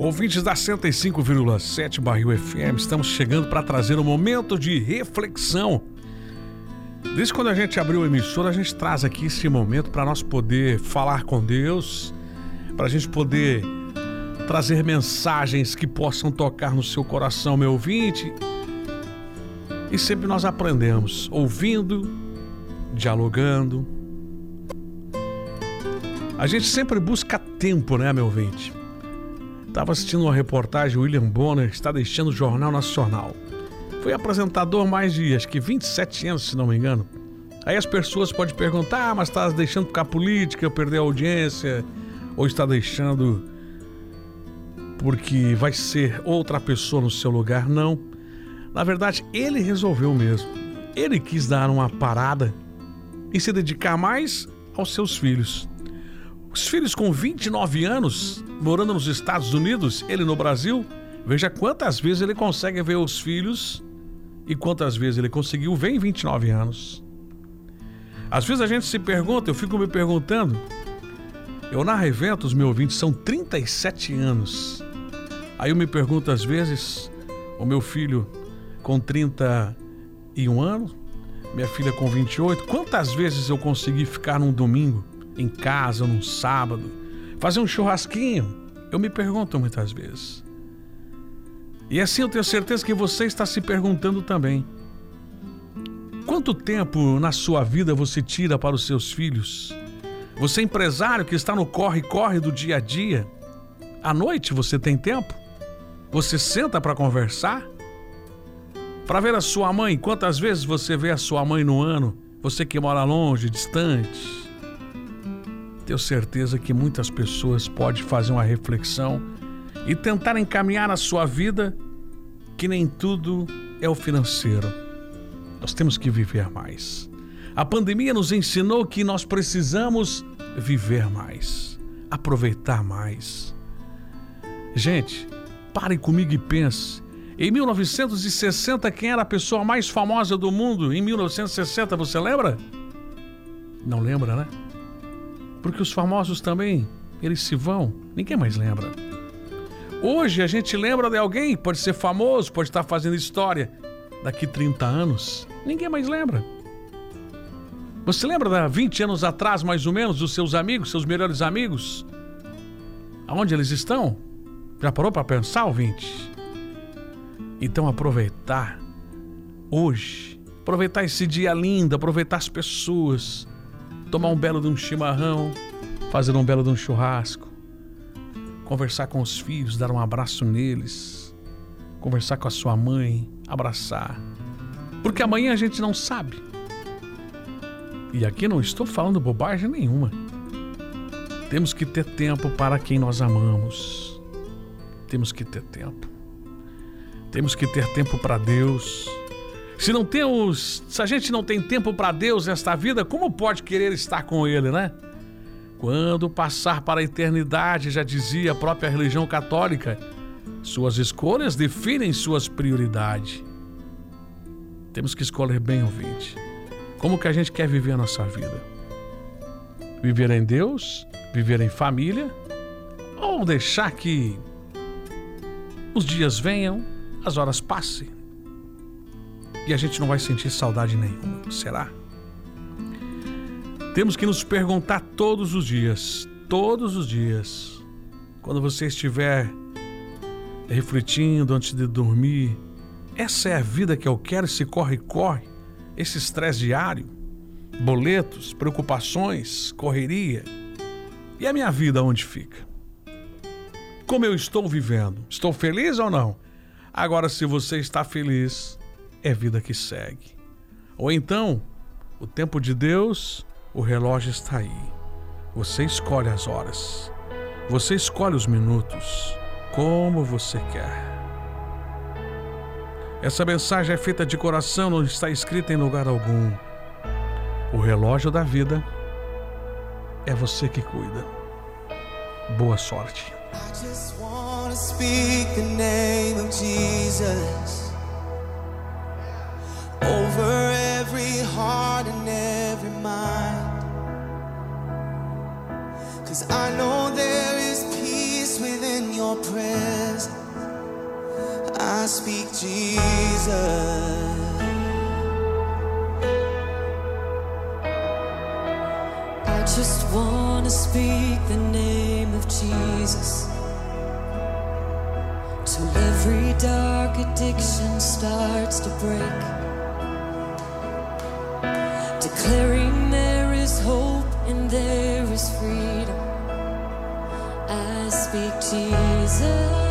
Ouvintes da 105,7 Barril FM, estamos chegando para trazer um momento de reflexão. Desde quando a gente abriu a emissora, a gente traz aqui esse momento para nós poder falar com Deus, para a gente poder trazer mensagens que possam tocar no seu coração, meu ouvinte. E sempre nós aprendemos, ouvindo, dialogando. A gente sempre busca tempo, né, meu ouvinte? Estava assistindo uma reportagem, o William Bonner está deixando o Jornal Nacional. Foi apresentador mais de, acho que 27 anos, se não me engano. Aí as pessoas podem perguntar, mas está deixando ficar política, perder a audiência, ou está deixando porque vai ser outra pessoa no seu lugar? Não. Na verdade, ele resolveu mesmo. Ele quis dar uma parada e se dedicar mais aos seus filhos. Os filhos com 29 anos, morando nos Estados Unidos, ele no Brasil, veja quantas vezes ele consegue ver os filhos e quantas vezes ele conseguiu ver em 29 anos. Às vezes a gente se pergunta, eu fico me perguntando, eu narro eventos, meu ouvinte, são 37 anos. Aí eu me pergunto às vezes, o meu filho com 31 anos, minha filha com 28, quantas vezes eu consegui ficar num domingo, em casa, num sábado, fazer um churrasquinho? Eu me pergunto muitas vezes. E assim eu tenho certeza que você está se perguntando também. Quanto tempo na sua vida você tira para os seus filhos? Você é empresário que está no corre-corre do dia a dia? À noite você tem tempo? Você senta para conversar? Para ver a sua mãe? Quantas vezes você vê a sua mãe no ano? Você que mora longe, distante. Tenho certeza que muitas pessoas podem fazer uma reflexão e tentar encaminhar a sua vida, que nem tudo é o financeiro. Nós temos que viver mais. A pandemia nos ensinou que nós precisamos viver mais, aproveitar mais. Gente, pare comigo e pense. Em 1960, quem era a pessoa mais famosa do mundo? Em 1960, você lembra? Não lembra, né? Porque os famosos também, eles se vão, ninguém mais lembra. Hoje a gente lembra de alguém, pode ser famoso, pode estar fazendo história. Daqui 30 anos, ninguém mais lembra. Você lembra de 20 anos atrás, mais ou menos, dos seus amigos, seus melhores amigos? Aonde eles estão? Já parou para pensar, ouvinte? Então aproveitar hoje, aproveitar esse dia lindo, aproveitar as pessoas, tomar um belo de um chimarrão, fazer um belo de um churrasco, conversar com os filhos, dar um abraço neles, conversar com a sua mãe, abraçar. Porque amanhã a gente não sabe. E aqui não estou falando bobagem nenhuma. Temos que ter tempo para quem nós amamos. Temos que ter tempo. Temos que ter tempo para Deus. Se a gente não tem tempo para Deus nesta vida, como pode querer estar com Ele, né? Quando passar para a eternidade, já dizia a própria religião católica, suas escolhas definem suas prioridades. Temos que escolher bem, ouvinte. Como que a gente quer viver a nossa vida? Viver em Deus? Viver em família? Ou deixar que os dias venham, as horas passem e a gente não vai sentir saudade nenhuma? Será? Temos que nos perguntar todos os dias, quando você estiver refletindo antes de dormir, essa é a vida que eu quero, esse corre-corre, esse estresse diário, boletos, preocupações, correria. E a minha vida onde fica? Como eu estou vivendo? Estou feliz ou não? Agora, se você está feliz, é vida que segue. Ou então, o tempo de Deus, o relógio está aí. Você escolhe as horas. Você escolhe os minutos, como você quer. Essa mensagem é feita de coração, não está escrita em lugar algum. O relógio da vida é você que cuida. Boa sorte. I just wanna speak the name of Jesus over every heart and every mind, 'cause I know there is peace within your presence. speak Jesus. I just wanna speak the name of Jesus till every dark addiction starts to break, declaring there is hope and there is freedom. I speak Jesus.